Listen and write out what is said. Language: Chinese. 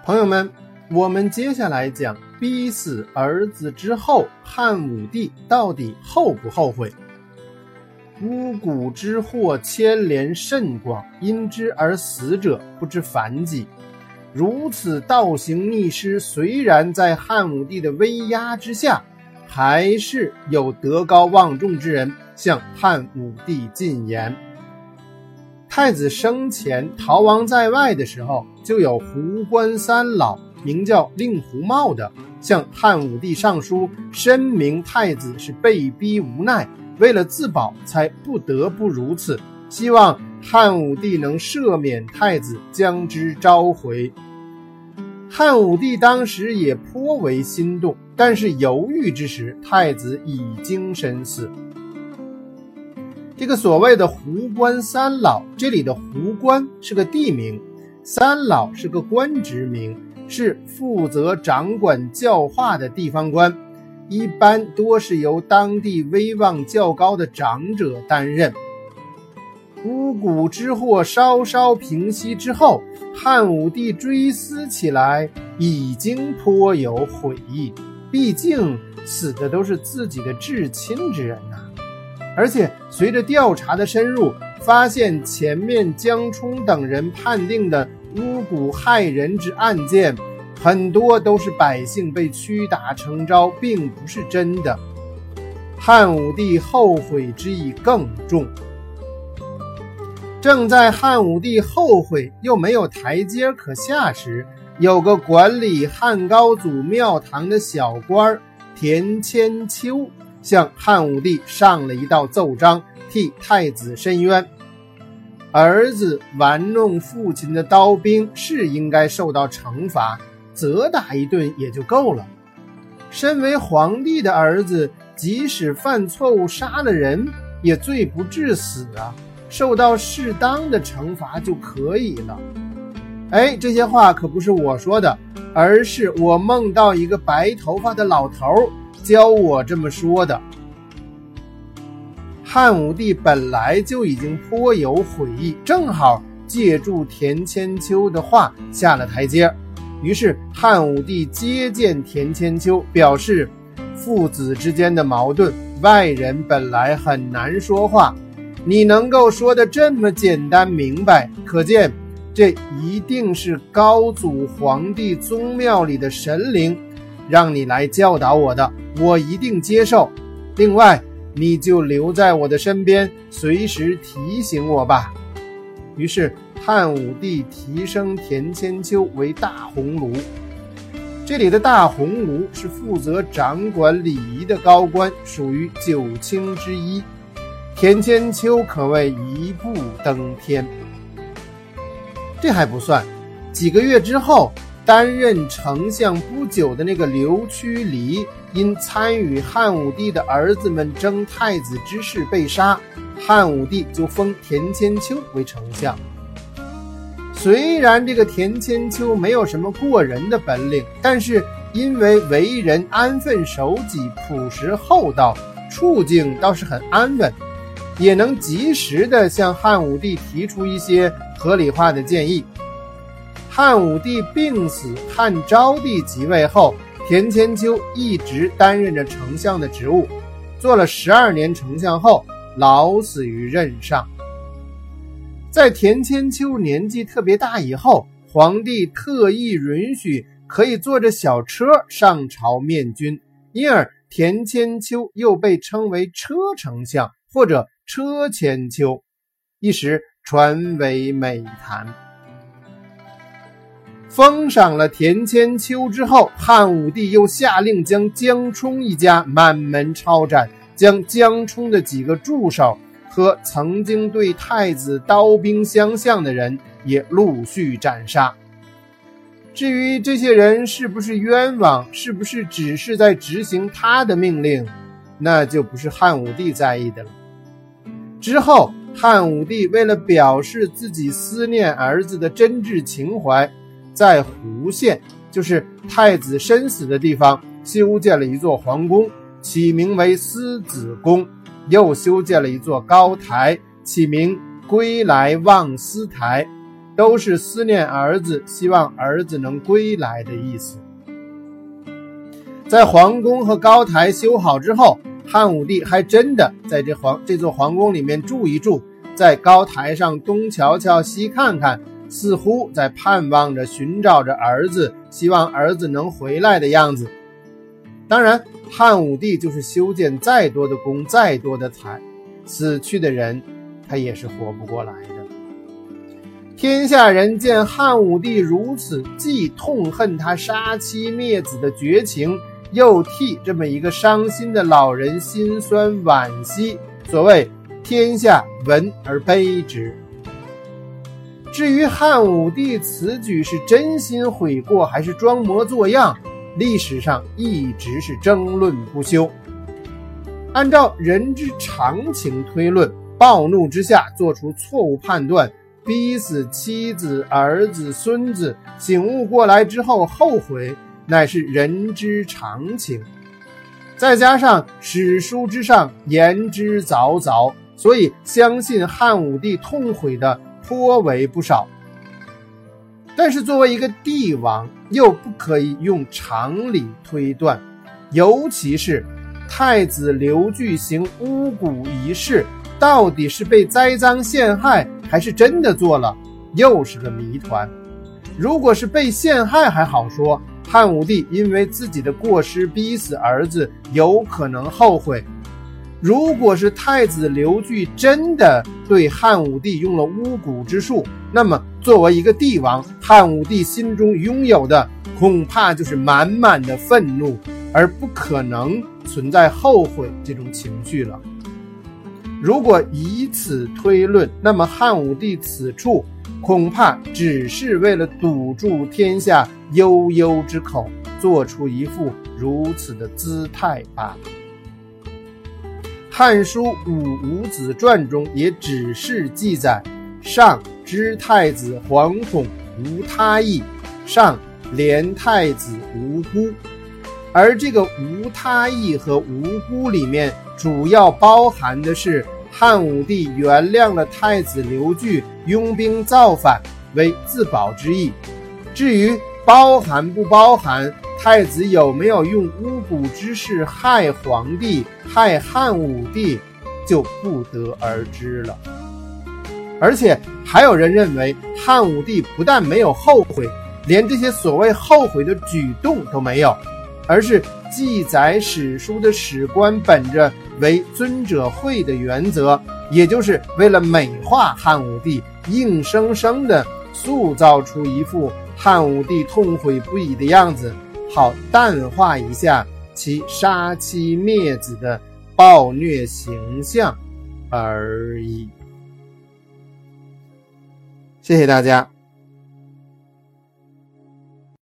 朋友们，我们接下来讲逼死儿子之后，汉武帝到底后不后悔？巫蛊之祸牵连甚广，因之而死者不知凡几。如此倒行逆施，虽然在汉武帝的威压之下，还是有德高望重之人向汉武帝进言。太子生前逃亡在外的时候，就有胡官三老名叫令狐茂的向汉武帝上书，申明太子是被逼无奈，为了自保才不得不如此，希望汉武帝能赦免太子，将之召回。汉武帝当时也颇为心动，但是犹豫之时，太子已经身死。这个所谓的胡官三老，这里的胡官是个地名，三老是个官职名，是负责掌管教化的地方官，一般多是由当地威望较高的长者担任。巫蛊之祸稍稍平息之后，汉武帝追思起来已经颇有悔意，毕竟死的都是自己的至亲之人啊。而且随着调查的深入，发现前面江充等人判定的巫蛊害人之案件，很多都是百姓被屈打成招，并不是真的。汉武帝后悔之意更重。正在汉武帝后悔又没有台阶可下时，有个管理汉高祖庙堂的小官田千秋向汉武帝上了一道奏章，替太子申冤。儿子玩弄父亲的刀兵是应该受到惩罚，责打一顿也就够了。身为皇帝的儿子，即使犯错误杀了人，也罪不至死啊，受到适当的惩罚就可以了。这些话可不是我说的，而是我梦到一个白头发的老头教我这么说的。汉武帝本来就已经颇有悔意，正好借助田千秋的话下了台阶。于是汉武帝接见田千秋，表示父子之间的矛盾，外人本来很难说话，你能够说得这么简单明白，可见这一定是高祖皇帝宗庙里的神灵让你来教导我的，我一定接受。另外，你就留在我的身边，随时提醒我吧。于是汉武帝提升田千秋为大鸿胪。这里的大鸿胪是负责掌管礼仪的高官，属于九卿之一。田千秋可谓一步登天。这还不算，几个月之后，担任丞相不久的那个刘屈离，因参与汉武帝的儿子们争太子之事被杀，汉武帝就封田千秋为丞相。虽然这个田千秋没有什么过人的本领，但是因为为人安分守己、朴实厚道，处境倒是很安稳，也能及时地向汉武帝提出一些合理化的建议。汉武帝病死，汉昭帝即位后，田千秋一直担任着丞相的职务，做了12年丞相后，老死于任上。在田千秋年纪特别大以后，皇帝特意允许可以坐着小车上朝面君，因而田千秋又被称为车丞相或者车千秋，一时传为美谈。封赏了田千秋之后，汉武帝又下令将江充一家满门抄斩，将江充的几个助手和曾经对太子刀兵相向的人也陆续斩杀。至于这些人是不是冤枉，是不是只是在执行他的命令，那就不是汉武帝在意的了。之后汉武帝为了表示自己思念儿子的真挚情怀，在胡县，就是太子身死的地方，修建了一座皇宫，起名为思子宫，又修建了一座高台，起名归来望思台。 都是思念儿子，希望儿子能归来的意思。在皇宫和高台修好之后，汉武帝还真的在这座皇宫里面住一住，在高台上东瞧瞧西看看，似乎在盼望着寻找着儿子，希望儿子能回来的样子。当然，汉武帝就是修建再多的宫，再多的财，死去的人他也是活不过来的。天下人见汉武帝如此，既痛恨他杀妻灭子的绝情，又替这么一个伤心的老人心酸惋惜。所谓天下闻而悲之。至于汉武帝此举是真心悔过还是装模作样，历史上一直是争论不休。按照人之常情推论，暴怒之下做出错误判断，逼死妻子、儿子、孙子，醒悟过来之后后悔，乃是人之常情。再加上史书之上言之凿凿，所以相信汉武帝痛悔的颇为不少。但是作为一个帝王，又不可以用常理推断，尤其是太子刘据行巫蛊一事，到底是被栽赃陷害，还是真的做了，又是个谜团。如果是被陷害还好说，汉武帝因为自己的过失逼死儿子，有可能后悔。如果是太子刘据真的对汉武帝用了巫蛊之术，那么作为一个帝王，汉武帝心中拥有的恐怕就是满满的愤怒，而不可能存在后悔这种情绪了。如果以此推论，那么汉武帝此处恐怕只是为了堵住天下悠悠之口，做出一副如此的姿态罢了。汉书伍子传中也只是记载上知太子惶恐无他意，上怜太子无辜。而这个无他意和无辜里面主要包含的是汉武帝原谅了太子刘据拥兵造反为自保之意。至于包含不包含太子有没有用巫蛊之事害皇帝害汉武帝，就不得而知了。而且还有人认为汉武帝不但没有后悔，连这些所谓后悔的举动都没有，而是记载史书的史官本着为尊者讳的原则，也就是为了美化汉武帝，硬生生地塑造出一副汉武帝痛悔不已的样子，好淡化一下其杀妻灭子的暴虐形象而已。谢谢大家。